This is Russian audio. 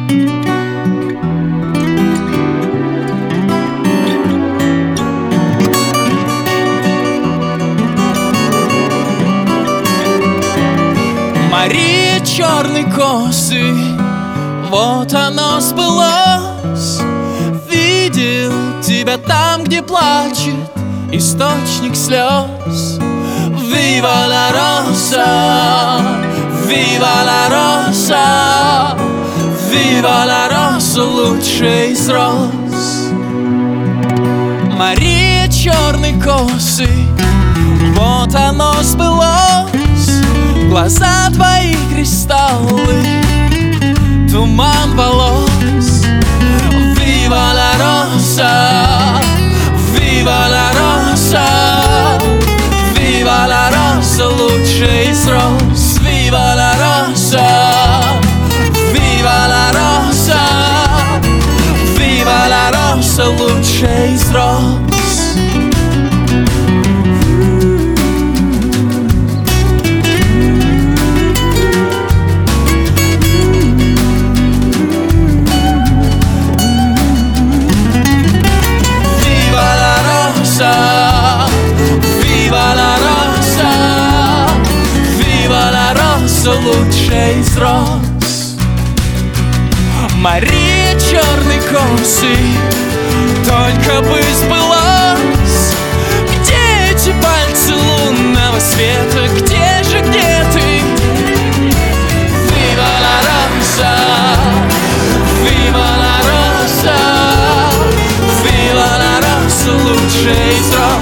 Мария черной косы, вот оно сбылось. Видел тебя там, где плачет источник слез. Вива ла роса, вива ла роса, вива ла роса, лучшая из роз. Мария черной косы, вот оно сбылось. Глаза твои кристаллы, туман волос. Вива ла роса, вива ла роса, вива ла роса, лучшая из роз. Вива ла роса, вива ла роса, вива ла роса, лучшая из роз. Лучшая из роз. Мария черной косы, только бы сбылось. Где эти пальцы лунного света? Где же, где ты? Вива ла роса, вива ла роса, вива ла роса, лучшая из роз.